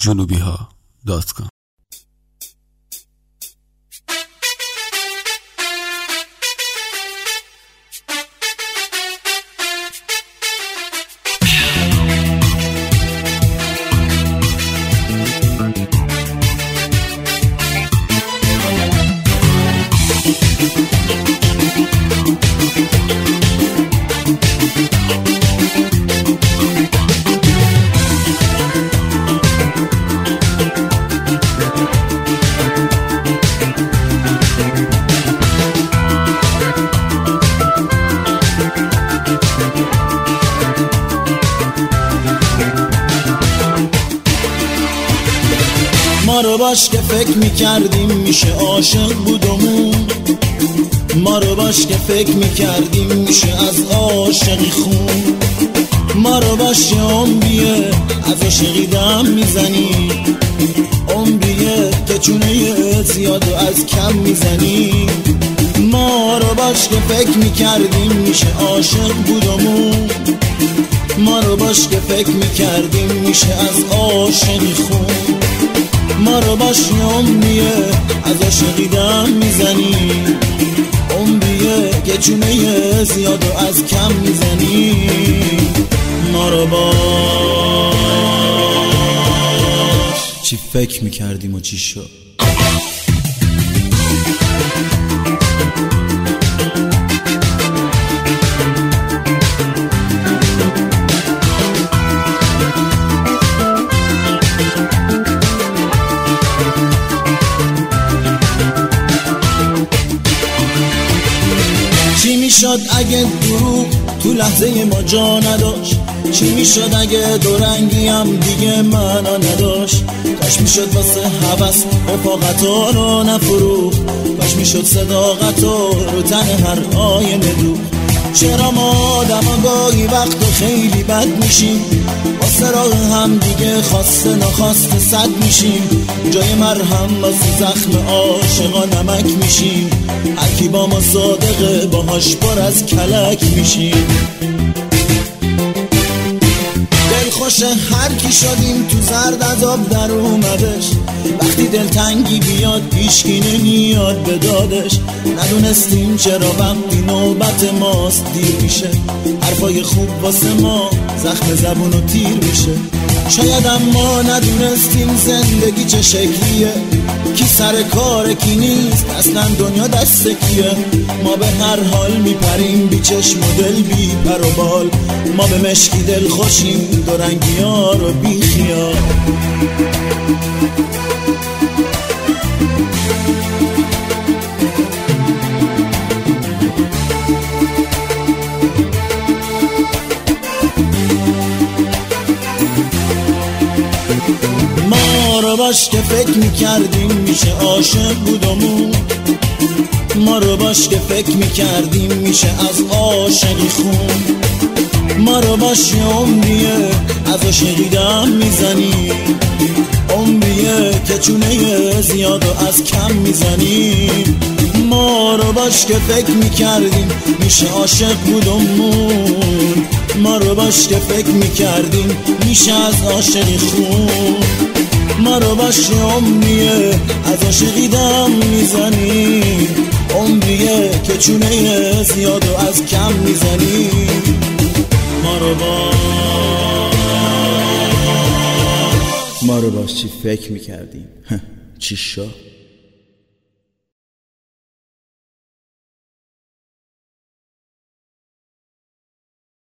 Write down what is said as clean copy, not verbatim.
junubiha.com. ما رو باش که فکر میکردیم میشه عاشق بودمون، ما رو باش که فکر میکردیم میشه از عاشقی خون، ما رو باش که عمریه از عاشقی دم میزنی، عمریه که چونه زیاد و از کم میزنی. ما رو باش که فکر میکردیم میشه عاشق بودمون، ما رو باش که فکر میکردیم میشه از عاشقی خون، ما رو باش عمریه از عاشقی دم میزنی، عمریه که چونه زیاد و از کم میزنی. ما رو باش چی فکر میکردیم و چی شد. چی میشد اگه دروغ تو لحظه ما جا نداشت، چی میشد اگه دورنگی هم دیگه معنا نداشت، کاش میشد واسه هوس رفاقتا رو نفروخت، کاش میشد صداقتا رو تن هر آینه دوخت. چرا ما آدم گاهی وقت خیلی بد میشیم، واسه راه هم دیگه خواسته نخواسته صد میشیم، جای مرهم واسه زخم عاشقا نمک میشیم، هرکی با ما صادقه باهاش پر از کلک میشیم. دلخوش هر کی شدیم تو زرد عذاب در اومدش، وقتی دلتنگی بیاد هیچکی نمیاد به دادش، ندونستیم چرا وقتی نوبت ماست دیر میشه، حرفای خوب واسه ما زخم زبون و تیر میشه. شاید اما ندونستیم زندگی چه شکلیه، کی سر کار کی نیست اصلا دنیا دست کیه. ما به هر حال میپریم بی چشم و دل بی پر و بال، ما به مشکی دل خوشیم دو رنگی ها رو بی خیال. ما رو باش که فکر میکردیم میشه عاشق بودمون، ما رو باش که فکر میکردیم میشه از عاشقی خون، ما رو باش عمریه از عاشقی دم میزنی، عمریه که چونه زیاد و از کم میزنی. ما رو باش که فکر میکردیم میشه عاشق بودمون، ما رو باش که فکر میکردیم میشه از عاشقی خون، ما رو باش عمریه از عاشقی دم میزنی، عمریه که چونه زیاد و از کم میزنی. ما رو باش چی فکر میکردیم چی شد.